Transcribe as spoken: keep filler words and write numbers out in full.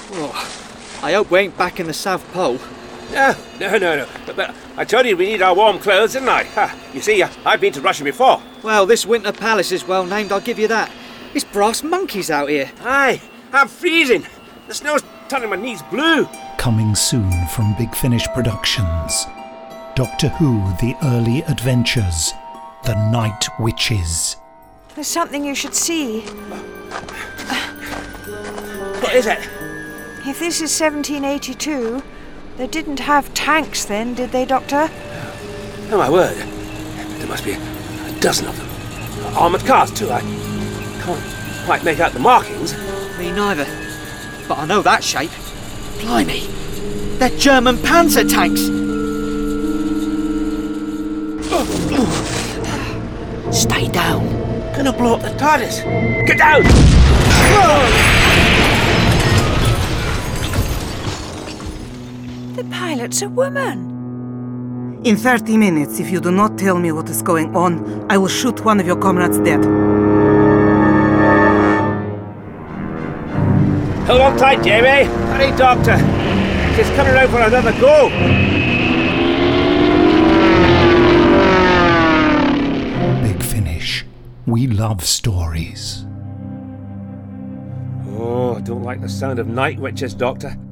Oh, I hope we ain't back in the South Pole. No, no, no, no. But, but I told you we need our warm clothes, didn't I? Ha, you see, I've been to Russia before. Well, this Winter Palace is well named, I'll give you that. It's brass monkeys out here. Aye, I'm freezing. The snow's turning my knees blue. Coming soon from Big Finish Productions. Doctor Who, The Early Adventures. The Night Witches. There's something you should see. What is it? If this is seventeen eighty-two, they didn't have tanks then, did they, Doctor? Oh, my word. There must be a, a dozen of them. Armoured cars, too. I can't quite make out the markings. Me neither. But I know that shape. Blimey. They're German panzer tanks. Stay down. Gonna blow up the TARDIS. Get down! The pilot's a woman. In thirty minutes, if you do not tell me what is going on, I will shoot one of your comrades dead. Hold on tight, Jamie. Hurry, Doctor. She's coming around for another go. Big Finish. We love stories. Oh, I don't like the sound of night witches, Doctor.